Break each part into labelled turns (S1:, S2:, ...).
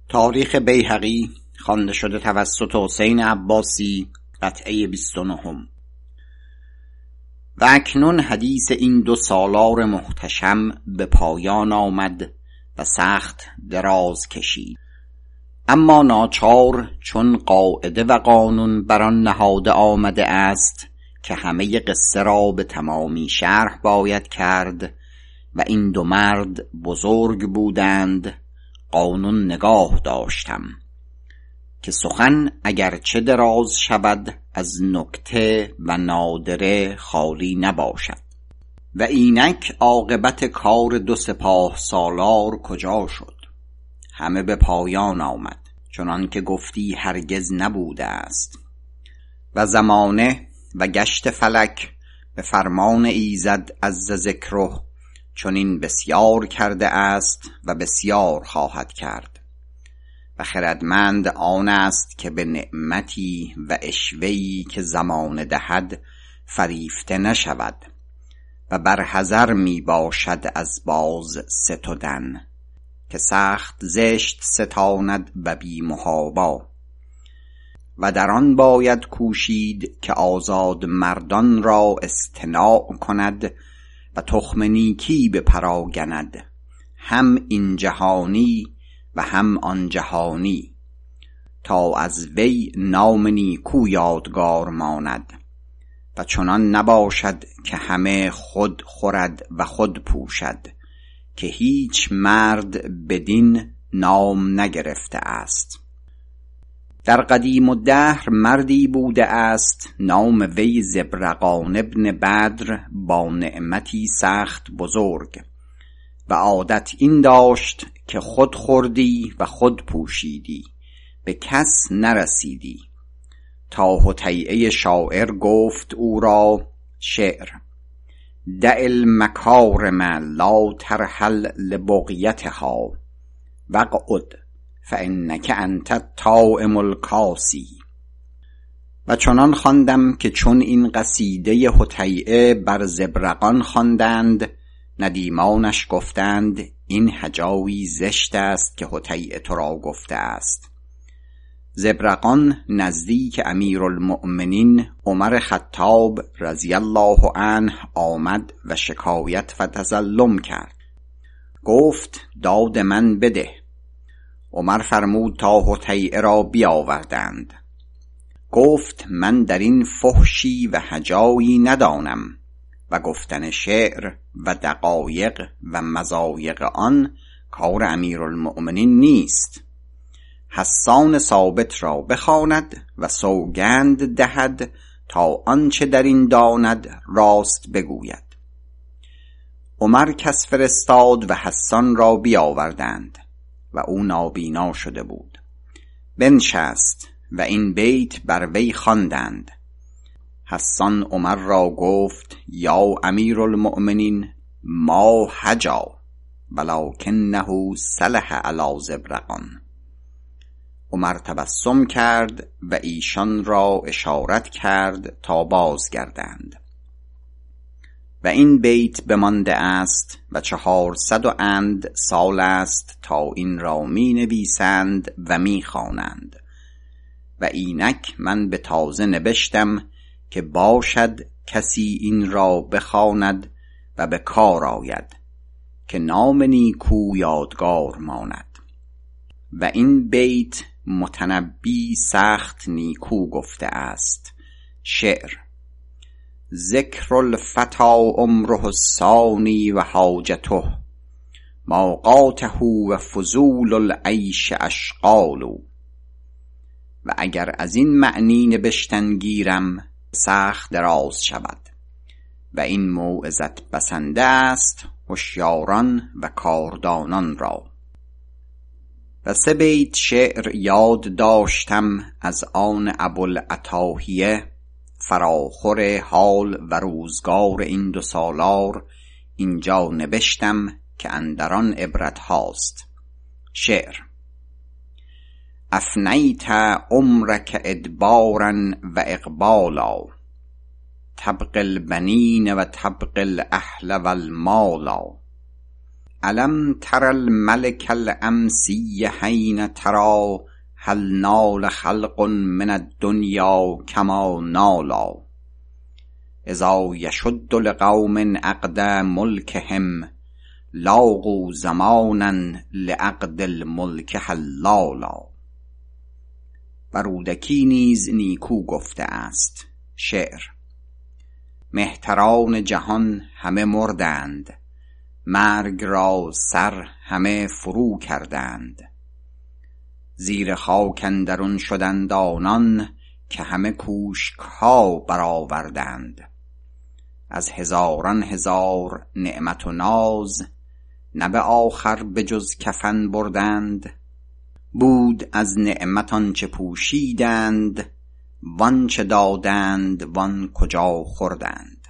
S1: تاریخ بیهقی خوانده شده توسط حسین عباسی قطعه 29. و اکنون حدیث این 2 سالار محتشم به پایان آمد و سخت دراز کشید. اما ناچار چون قاعده و قانون بر آن نهاده آمده است که همه قصه را به تمامی شرح باید کرد و این 2 مرد بزرگ بودند، قانون نگاه داشتم که سخن اگرچه دراز شود از نکته و نادره خالی نباشد. و اینک عاقبت کار 2 سپاه سالار کجا شد؟ همه به پایان آمد، چنان که گفتی هرگز نبوده است. و زمانه و گشت فلک به فرمان ایزد عز ذکره چنین بسیار کرده است و بسیار خواهد کرد. و خردمند آن است که به نعمتی و عشوه‌ای که زمانه دهد فریفته نشود و بر حذر می باشد از باز ستدن، که سخت زشت ستاند و بی محابا. و در آن باید کوشید که آزاد مردان را اصطناع کند و تخم نیکی به پراگند، هم این جهانی و هم آن جهانی، تا از وی نام نیکو یادگار ماند. و چنان نباشد که همه خود خورد و خود پوشد، که هیچ مرد بدین نام نگرفته است. در قدیم الدهر مردی بوده است نام وی زبرقان ابن بدر، با نعمتی سخت بزرگ، و عادت این داشت که خود خوردی و خود پوشیدی، به کس نرسیدی. تا حطیئه شاعر گفت او را شعر: دع المکارم لا ترحل لبغیتها وقعد فانک انت الطاعم الکاسی. و چنان خواندم که چون این قصیده حطیئه بر زبرقان خواندند، ندیمانش گفتند این هجایی زشت است که حطیئه تو را گفته است. زبرقان نزدیک امیرالمؤمنین عمر خطاب رضی الله عنه آمد و شکایت و تظلم کرد. گفت داد من بده. عمر فرمود تا حطیئه را بیاوردند. گفت من در این فحشی و هجایی ندانم و گفتن شعر و دقایق و مضایق آن کار امیرالمؤمنین نیست. حسان ثابت را بخواند و سوگند دهد تا آنچه در این داند راست بگوید. عمر کس فرستاد و حسان را بیاوردند و او نابینا شده بود. بنشست و این بیت بر وی خواندند. حسان عمر را گفت یا امیرالمؤمنین ما حجا ولکنه صلح علی زبرقان. عمر تبسم کرد و ایشان را اشارت کرد تا بازگردند. و این بیت بمانده است و 400 سال است تا این را می نویسند و می خوانند. و اینک من به تازه نبشتم که باشد کسی این را بخواند و به کار آید، که نام نیکو یادگار ماند. و این بیت متنبی سخت نیکو گفته است. شعر: ذکر الفتی عمره الثانی و حاجته ماقاته و فضول العیش اشغال. و اگر از این معنی نبشتن گیرم سخت دراز شود و این موعظت بسنده است هوشیاران و کاردانان را. و 3 بیت شعر یاد داشتم از آن ابوالعتاهیه، فراخور حال و روزگار این 2 سالار اینجا نبشتم که اندران عبرت هاست. شعر: افنیت عمرک ادبارا و اقبالا تبغ البنین و تبغ الاهل و المالا الم تر الملك الامسی حین ترا هل نال خلق من الدنیا کما نالا اذا یشد لقوم عقد ملکهم لاقوا زمانا لعقد الملک حلالا. و رودکی نیز نیکو گفته است. شعر: مهتران جهان همه مردند، مرگ را سر همه فرو کردند. زیر خاک اندرون شدند آنان، که همه کوشک ها برآوردند. از هزاران هزار نعمت و ناز، نه به آخر به جز کفن بردند. بود از نعمت آنچه پوشیدند، وانچه دادند وان کجا خوردند.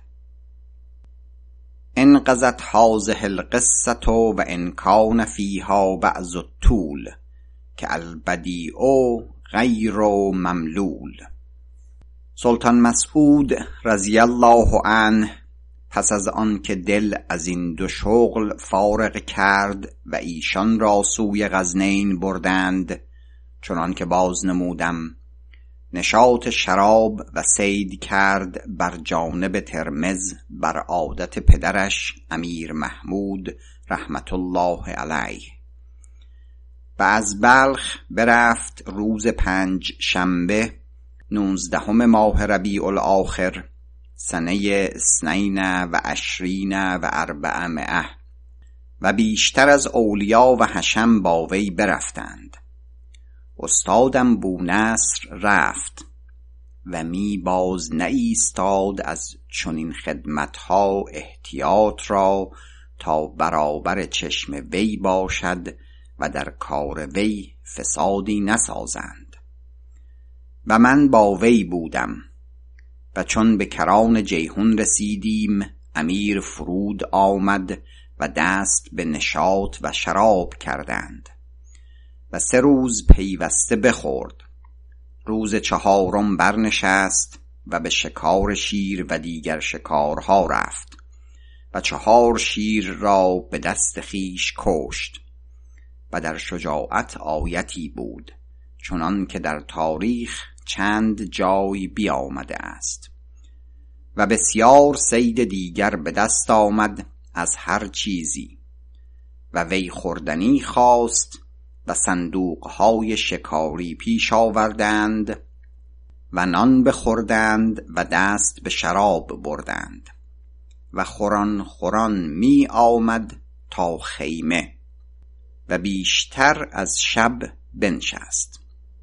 S1: انقضت هذه القصة و ان کان فیها بعض الطول، که البدیع غیر مملول. سلطان مسعود رضی الله عنه پس از آن که دل از این دو شغل فارغ کرد و ایشان را سوی غزنین بردند، چنان که باز نمودم، نشاط شراب و صید کرد بر جانب ترمذ بر عادت پدرش امیر محمود رحمت الله علیه. و از بلخ برفت روز 5 شنبه 19 ماه ربیع الاخر سنه 22 و 400 و بیشتر از اولیا و حشم با وی برفتند. استادم بونصر رفت و می باز نایستاد از چنین خدمتها احتیاط را تا برابر چشم وی باشد و در کار وی فسادی نسازند. و من با وی بودم و چون به کران جیحون رسیدیم، امیر فرود آمد و دست به نشاط و شراب کردند و 3 روز پیوسته بخورد. روز 4 برنشست و به شکار شیر و دیگر شکارها رفت و 4 شیر را به دست خیش کشت. و در شجاعت آیتی بود، چنان که در تاریخ چند جای بیامده است. و بسیار صید دیگر به دست آمد از هر چیزی و وی خوردنی خواست و صندوقهای شکاری پیش آوردند و نان بخوردند و دست به شراب بردند و خوران خوران می آمد تا خیمه و بیشتر از شب بنشست.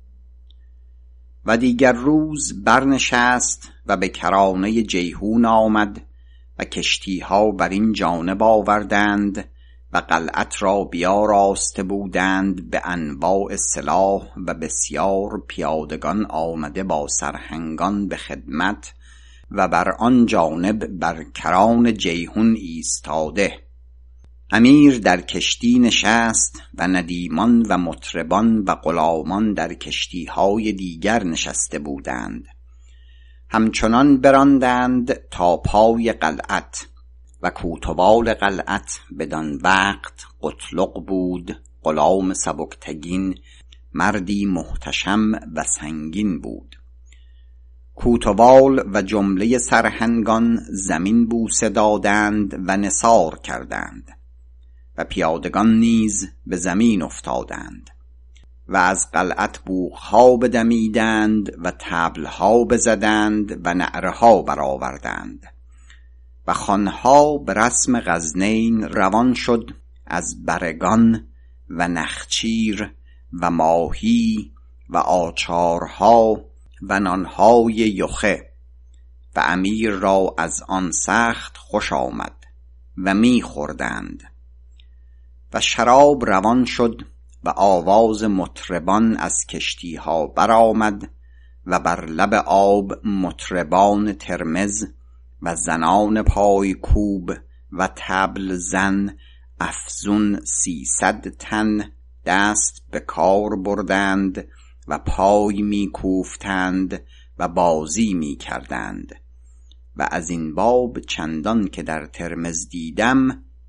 S1: و دیگر روز برنشست و به کرانه جیحون آمد و کشتیها بر این جانب آوردند و قلعت را بیاراسته بودند به انواع سلاح و بسیار پیادگان آمده با سرهنگان به خدمت و بر آن جانب بر کران جیحون ایستاده. امیر در کشتی نشست و ندیمان و مطربان و غلامان در کشتیهای دیگر نشسته بودند. همچنان براندند تا پای قلعت و کوتوال قلعت بدان وقت قتلق بود، غلام سبکتگین، مردی محتشم و سنگین بود. کوتوال و جمله سرهنگان زمین بوسه دادند و نثار کردند و پیادگان نیز به زمین افتادند و از قلعت بوقها بدمیدند و طبلها بزدند و نعرها برآوردند و خوانها به رسم غزنین روان شد از برگان و نخچیر و ماهی و آچارها و نانهای یخه و امیر را از آن سخت خوش آمد و می خوردند. و شراب روان شد و آواز مطربان از کشتیها برآمد و بر لب آب مطربان ترمذ و زنان پای کوب و طبل زن افزون 300 تن دست به کار بردند و پای می کوفتند و بازی می کردند. و از این باب چندان که در ترمذ دیدم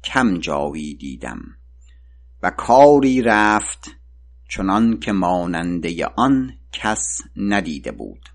S1: کم جایی دیدم و کاری رفت چنان که ماننده آن کس ندیده بود.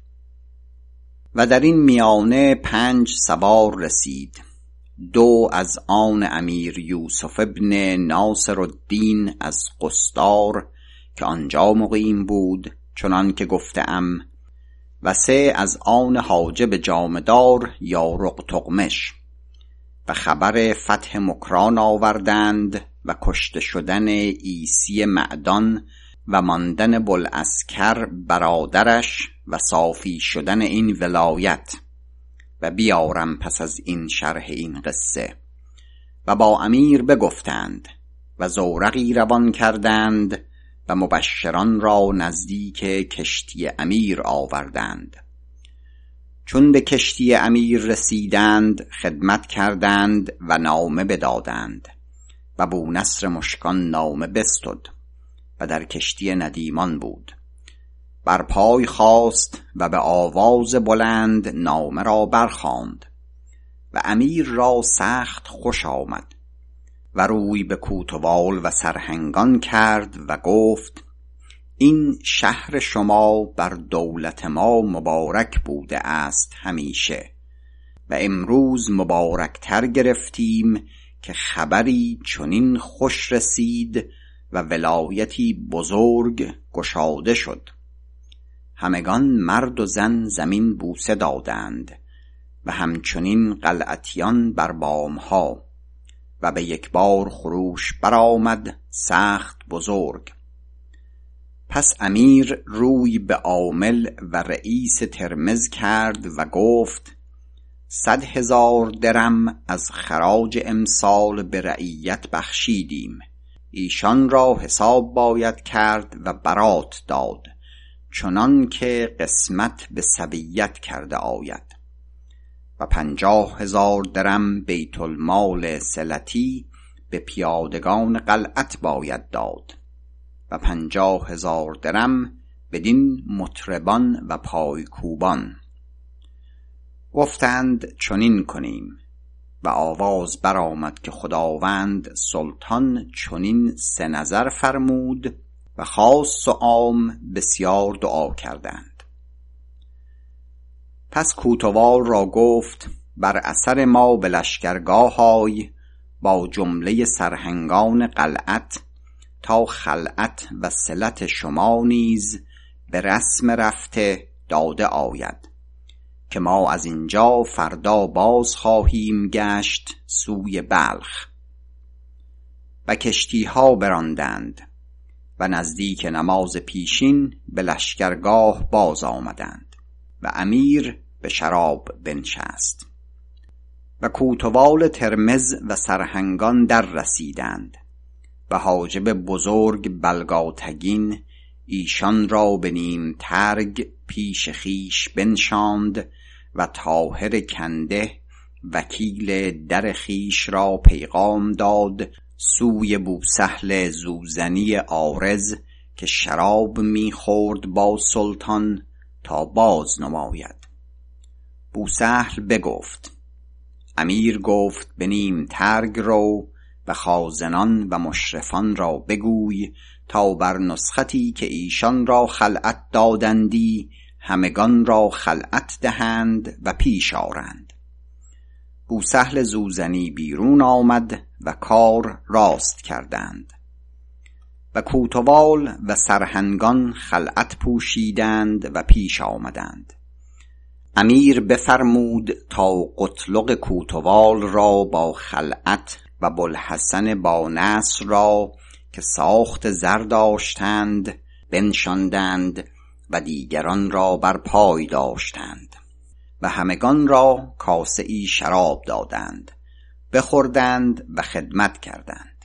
S1: و در این میانه 5 سوار رسید، 2 از آن امیر یوسف ابن ناصر الدین از قصدار که آنجا مقیم بود چنان که گفتم، و 3 از آن حاجب جامدار یا رقتقمش، و خبر فتح مکران آوردند و کشته شدن عیسی معدان و ماندن بوالعسکر برادرش و صافی شدن این ولایت. و بیارم پس از این شرح این قصه. و با امیر بگفتند و زورقی روان کردند و مبشران را نزدیک کشتی امیر آوردند. چون به کشتی امیر رسیدند خدمت کردند و نامه بدادند و بونصر مشکان نامه بستد و در کشتی ندیمان بود. بر پای خاست و به آواز بلند نامه را برخواند و امیر را سخت خوش آمد و روی به کوتوال و سرهنگان کرد و گفت: این شهر شما بر دولت ما مبارک بوده است همیشه و امروز مبارکتر گرفتیم که خبری چنین خوش رسید و ولایتی بزرگ گشاده شد. همگان مرد و زن زمین بوسه دادند و همچنین قلعتیان بر بامها و به یک بار خروش برآمد سخت بزرگ. پس امیر روی به عامل و رئیس ترمذ کرد و گفت: 100,000 درم از خراج امسال به رعیت بخشیدیم، ایشان را حساب باید کرد و برات داد چنان که قسمت به سویت کرده آید. و 50,000 درم بیت المال صلتی به پیادگان قلعت باید داد و 50,000 درم بدین مطربان و پایکوبان. گفتند چنین کنیم و آواز برآمد که خداوند سلطان چنین 3 نظر فرمود و خاص و عام بسیار دعا کردند. پس کوتوال را گفت: بر اثر ما به لشکرگاه آی با جمله سرهنگان قلعت تا خلعت و صلت شما نیز به رسم رفته داده آید که ما از اینجا فردا باز خواهیم گشت سوی بلخ. و کشتی ها براندند و نزدیک نماز پیشین به لشکرگاه باز آمدند و امیر به شراب بنشست. و کوتوال ترمذ و سرهنگان در رسیدند و حاجب بزرگ بلگاتگین ایشان را به نیم ترگ پیش خیش بنشاند و طاهر کنده وکیل در خیش را پیغام داد سوی بوسهل زوزنی عارض که شراب می‌خورد با سلطان تا باز نماید. بوسهل بگفت: امیر گفت به نیم ترگ رو و خازنان و مشرفان را بگوی تا بر نسختی که ایشان را خلعت دادندی همگان را خلعت دهند و پیش آرند. بوسهل زوزنی بیرون آمد و کار راست کردند و کوتوال و سرهنگان خلعت پوشیدند و پیش آمدند. امیر بفرمود تا قتلغ کوتوال را با خلعت و بوالحسن با نصر را که ساخت زر داشتند بنشاندند و دیگران را بر پای داشتند و همگان را کاسه‌ای شراب دادند، بخوردند و خدمت کردند.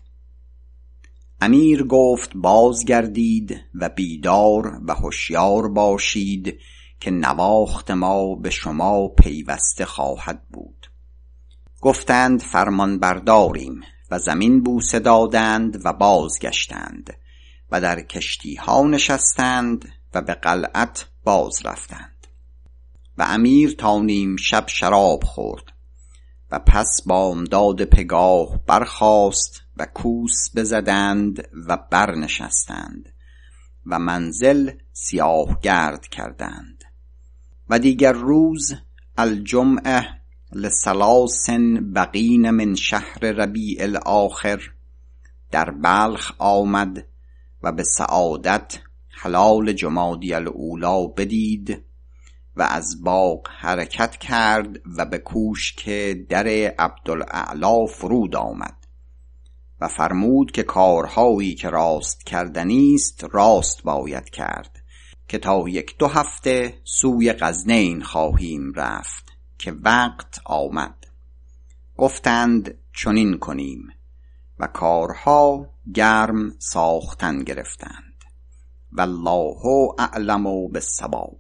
S1: امیر گفت بازگردید و بیدار و هوشیار باشید که نواخت ما به شما پیوسته خواهد بود. گفتند فرمان برداریم و زمین بوسه دادند و بازگشتند و در کشتی ها نشستند و به قلعت باز رفتند. و امیر تا نیم شب شراب خورد و پس بامداد پگاه برخاست و کوس بزدند و برنشستند و منزل سیاه گرد کردند. و دیگر روز الجمعه لثلاث بقین من شهر ربیع الاخر در بلخ آمد و به سعادت هلال جمادی الاولی بدید و از باغ حرکت کرد و به کوشک در عبدالاعلی فرود آمد و فرمود که کارهایی که راست کردنی است راست باید کرد، که تا 1-2 هفته سوی غزنین خواهیم رفت که وقت آمد. گفتند چنین کنیم و کارها گرم ساختن گرفتند. والله اعلم بالصواب.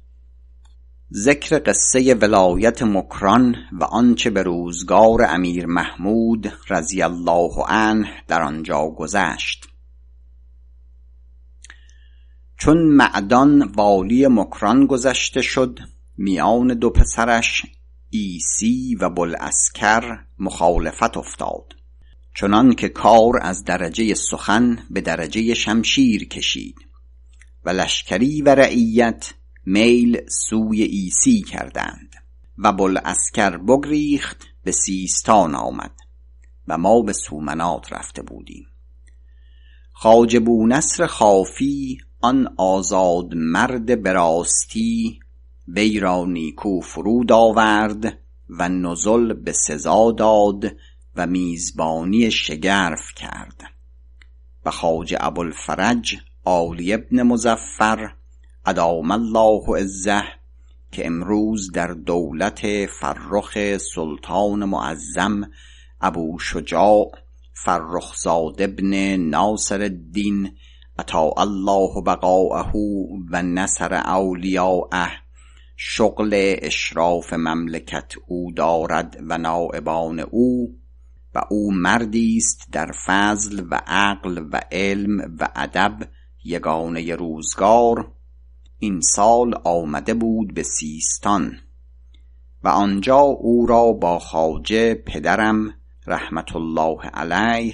S1: ذکر قصه ولایت مکران و آنچه به روزگار امیر محمود رضی الله عنه در آنجا گذشت. چون معدان والی مکران گذشته شد، میان 2 پسرش عیسی و بوالعسکر مخالفت افتاد، چنان که کار از درجه سخن به درجه شمشیر کشید و لشکری و رعیت میل سوی عیسی کردند و بوالعسکر بگریخت به سیستان آمد و ما به سومنات رفته بودیم. خواجه بونصر خافی آن آزاد مرد براستی وی را نیکو فرود آورد و نزل به سزا داد و میزبانی شگرف کرد و خواجه ابوالفرج عالی ابن مظفر ادام الله عزه که امروز در دولت فرخ سلطان معظم ابو شجاع فرخزاد ابن ناصر الدین اطاع الله بقاءه و نصر اولیاءه شغل اشراف مملکت او دارد و نائبان او، و او مردی است در فضل و عقل و علم و ادب یگانه روزگار. این سال آمده بود به سیستان و آنجا او را با خواجه پدرم رحمت الله علیه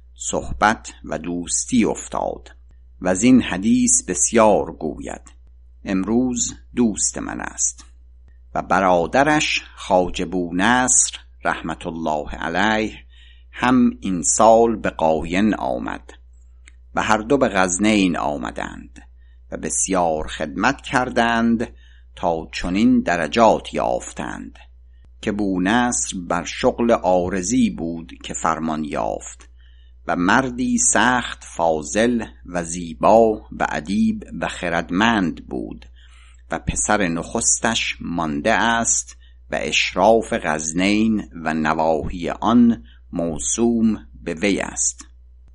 S1: صحبت و دوستی افتاد و از این حدیث بسیار گوید. امروز دوست من است. و برادرش خواجه بونصر رحمت الله علیه هم این سال به قاین آمد و هر دو به غزنین آمدند و بسیار خدمت کردند تا چنین درجات یافتند که بونصر بر شغل عارضی بود که فرمان یافت و مردی سخت فاضل و زیبا و ادیب و خردمند بود و پسر نخستش مانده است و اشراف غزنین و نواحی آن موسوم به وی است.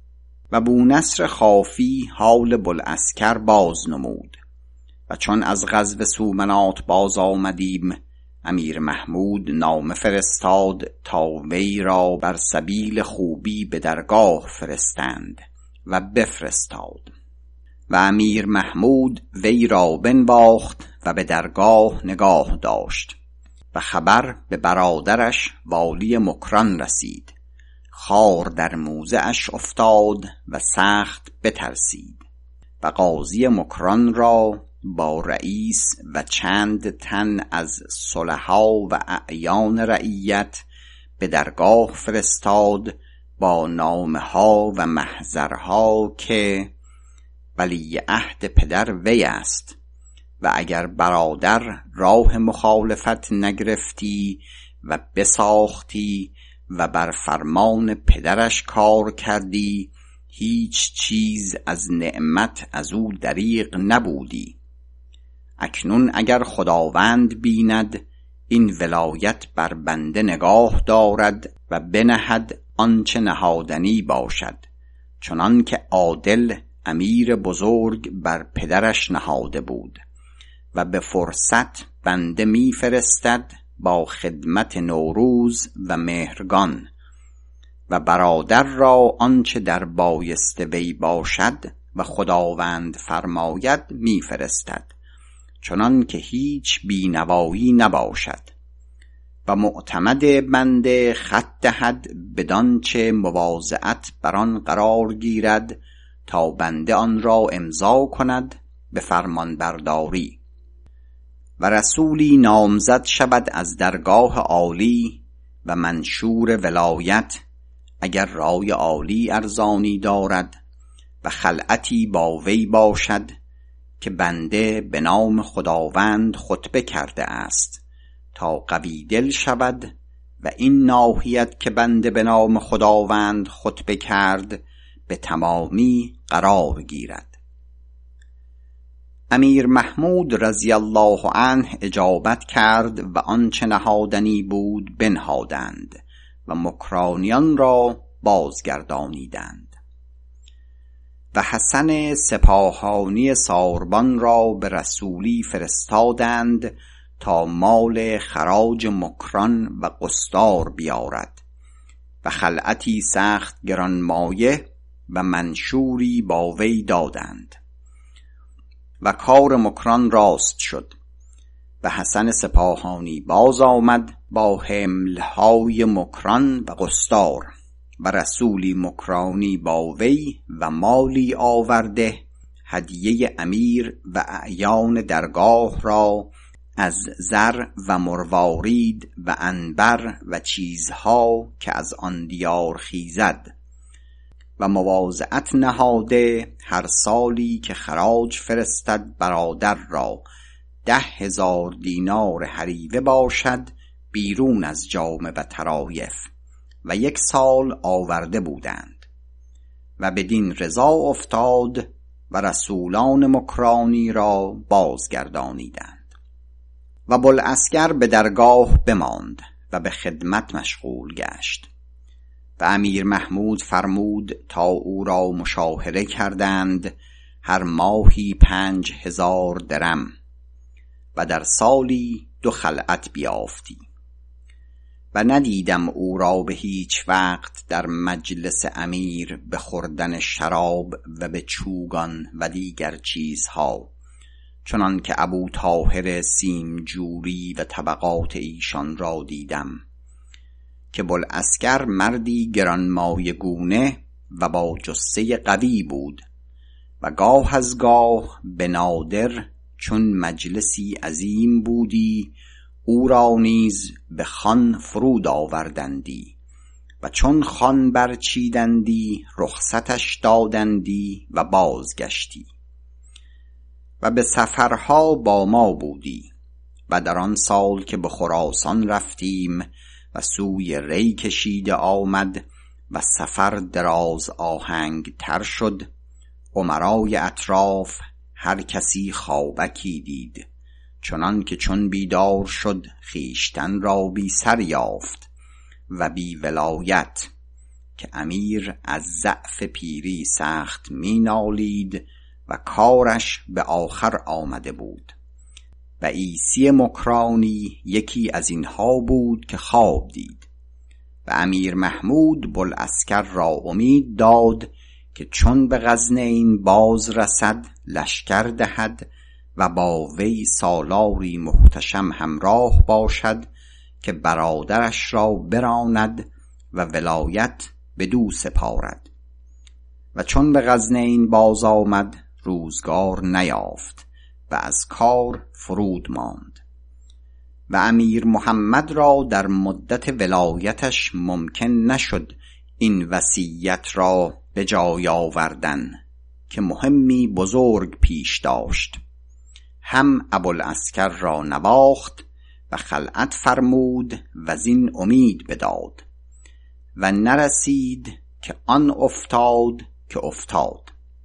S1: و بونصر خافی حال بوالعسکر باز نمود و چون از غزو سومنات باز آمدیم امیر محمود نامه فرستاد تا وی را بر سبیل خوبی به درگاه فرستند و بفرستاد و امیر محمود وی را بنواخت و به درگاه نگاه داشت و خبر به برادرش والی مکران رسید. خار در موزه اش افتاد و سخت بترسید و قاضی مکران را با رئیس و چند تن از صلحا و اعیان رعیت به درگاه فرستاد با نامه ها و محضرها که ولی عهد پدر وی است و اگر برادر راه مخالفت نگرفتی و بساختی و بر فرمان پدرش کار کردی هیچ چیز از نعمت از او دریغ نبودی. اکنون اگر خداوند بیند این ولایت بر بنده نگاه دارد و بنهد آنچه نهادنی باشد، چنان که عادل امیر بزرگ بر پدرش نهاده بود و به فرصت بنده می فرستد با خدمت نوروز و مهرگان و برادر را آنچه در بایست وی باشد و خداوند فرماید می فرستد، چنان که هیچ بینوایی نباشد و معتمد بنده خط دهد بدانچه مواضعت بر آن قرار گیرد تا بنده آن را امضا کند به فرمان برداری. و رسولی نامزد شود از درگاه عالی و منشور ولایت اگر رای عالی ارزانی دارد و خلعتی با وی باشد که بنده به نام خداوند خطبه کرده است تا قوی دل شود و این ناحیت که بنده به نام خداوند خطبه کرد به تمامی قرار گیرد. امیر محمود رضی الله عنه اجابت کرد و آنچه نهادنی بود بنهادند و مکرانیان را بازگردانیدند. و حسن سپاهانی ساربان را به رسولی فرستادند تا مال خراج مکران و قصدار بیارد و خلعتی سخت گرانمایه و منشوری با وی دادند و کار مکران راست شد و حسن سپاهانی باز آمد با حملهای مکران و قصدار و رسولی مکرانی با وی و مالی آورده هدیه امیر و اعیان درگاه را از زر و مروارید و عنبر و چیزها که از آن دیار خیزد و مواضعت نهاده هر سالی که خراج فرستد برادر را 10,000 دینار هریوه باشد بیرون از جامه و طرایف و 1 سال آورده بودند و بدین رضا افتاد و رسولان مکرانی را بازگردانیدند. و بوالعسکر به درگاه بماند و به خدمت مشغول گشت و امیر محمود فرمود تا او را مشاهره کردند هر ماهی 5,000 درم و در سالی 2 خلعت بیافتی. و ندیدم او را به هیچ وقت در مجلس امیر به خوردن شراب و به چوگان و دیگر چیزها، چنان که ابو طاهر سیمجوری و طبقات ایشان را دیدم که بوالعسکر مردی گرانمایه گونه و با جثه قوی بود و گاه از گاه به نادر چون مجلسی عظیم بودی او را نیز به خوان فرود آوردندی و چون خوان برچیدندی رخصتش دادندی و بازگشتی و به سفرها با ما بودی. و در آن سال که به خراسان رفتیم و سوی ری کشیده آمد و سفر دراز آهنگ تر شد، امرای اطراف هر کسی خوابکی دید، چنان که چون بیدار شد خیشتن را بی سر یافت و بی ولایت، که امیر از ضعف پیری سخت می نالید و کارش به آخر آمده بود. و عیسی مکرانی یکی از اینها بود که خواب دید و امیر محمود بوالعسکر را امید داد که چون به غزنین باز رسد لشکر دهد و با وی سالاری محتشم همراه باشد که برادرش را براند و ولایت بدو سپارد. و چون به غزنین باز آمد روزگار نیافت و از کار فرود ماند و امیر محمد را در مدت ولایتش ممکن نشد این وصیت را به جای آوردن که مهمی بزرگ پیش داشت. هم ابوالعسکر را نواخت و خلعت فرمود و زین امید بداد و نرسید که آن افتاد که افتاد.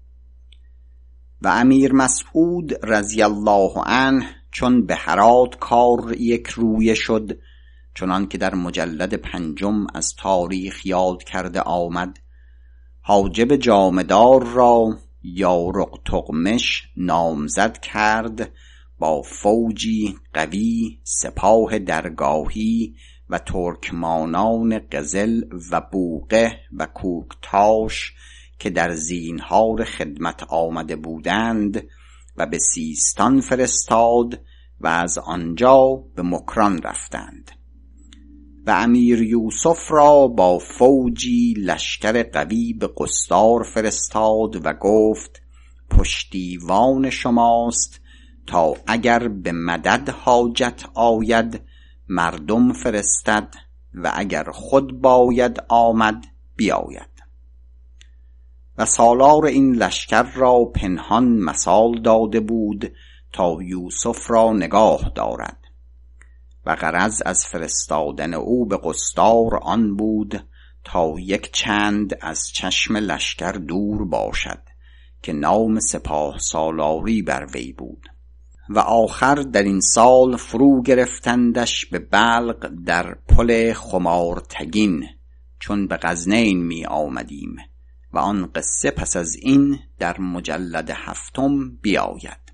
S1: و امیر مسعود رضی الله عنه چون به هرات کار یک رویه شد، چنان که در مجلد 5 از تاریخ یاد کرده آمد، حاجب جامدار را یارق تغمش نامزد کرد با فوجی قوی، سپاه درگاهی و ترکمانان قزل و بوقه و کوکتاش که در زینهار خدمت آمده بودند و به سیستان فرستاد و از آنجا به مکران رفتند و امیر یوسف را با فوجی لشکر قوی به قصدار فرستاد و گفت پشتیوان شماست تا اگر به مدد حاجت آید مردم فرستد و اگر خود باید آمد بیاید. و سالار این لشکر را پنهان مثال داده بود تا یوسف را نگاه دارد و غرض از فرستادن او به قصدار آن بود تا یک چند از چشم لشکر دور باشد که نام سپاه سالاری بر وی بود. و آخر در این سال فرو گرفتندش به بلق در پل خمارتگین چون به غزنین می آمدیم و آن قصه پس از این در مجلد 7 بیاید.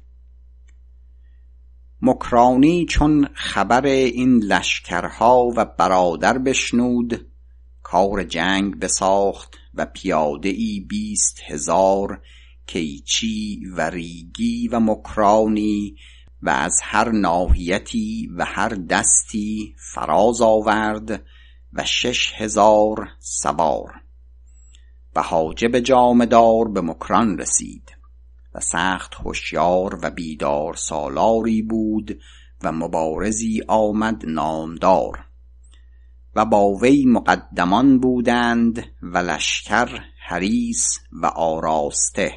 S1: مکرانی چون خبر این لشکرها و برادر بشنود کار جنگ بساخت و پیاده‌ای 20,000 کیچی و ریگی و مکرانی و از هر ناحیتی و هر دستی فراز آورد و 6,000 سوار و حاجب جامه‌دار به مکران رسید و سخت هوشیار و بیدار سالاری بود و مبارزی آمد نامدار و با وی مقدمان بودند و لشکر حریص و آراسته.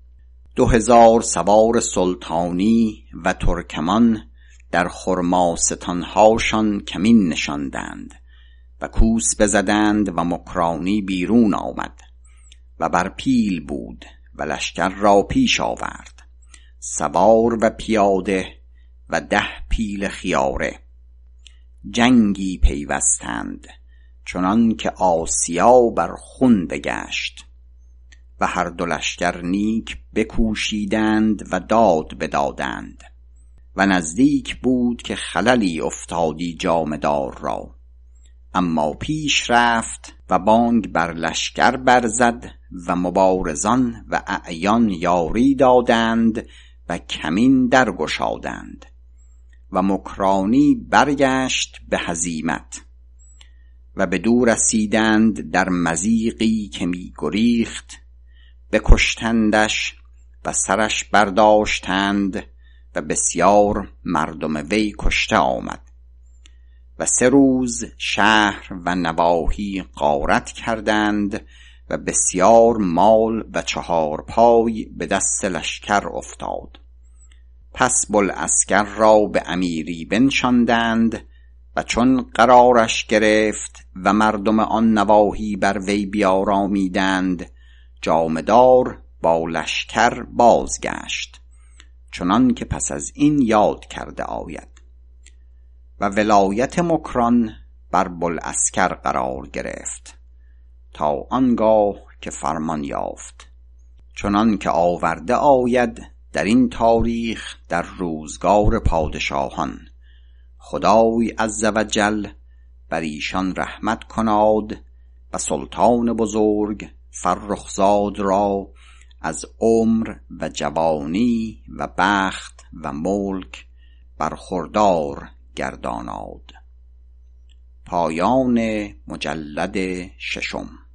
S1: 2,000 سوار سلطانی و ترکمان در خرماستانهاشان کمین نشاندند و کوس بزدند و مکرانی بیرون آمد و بر پیل بود و لشکر را پیش آورد، سوار و پیاده و 10 پیل خیاره. جنگی پیوستند چنان که آسیا بر خون بگشت و هر دو لشکر نیک بکوشیدند و داد بدادند و نزدیک بود که خللی افتادی جامه‌دار را، اما پیش رفت و بانگ بر لشکر برزد و مبارزان و اعیان یاری دادند و کمین درگشادند و مکرانی برگشت به هزیمت و به دور رسیدند در مضیقی که می گریخت، بکشتندش و سرش برداشتند و بسیار مردم وی کشته آمد و 3 روز شهر و نواحی غارت کردند و بسیار مال و 4 پای به دست لشکر افتاد. پس بوالعسکر را به امیری بنشاندند و چون قرارش گرفت و مردم آن نواحی بر وی بیارامیدند جامه‌دار با لشکر بازگشت چنان که پس از این یاد کرده آید و ولایت مکران بر بوالعسکر قرار گرفت تا آنگاه که فرمان یافت، چنان که آورده آید در این تاریخ در روزگار پادشاهان. خدای عزوجل بر ایشان رحمت کناد و سلطان بزرگ فرخزاد را از عمر و جوانی و بخت و ملک برخوردار گرداناد. پایان مجلد 6.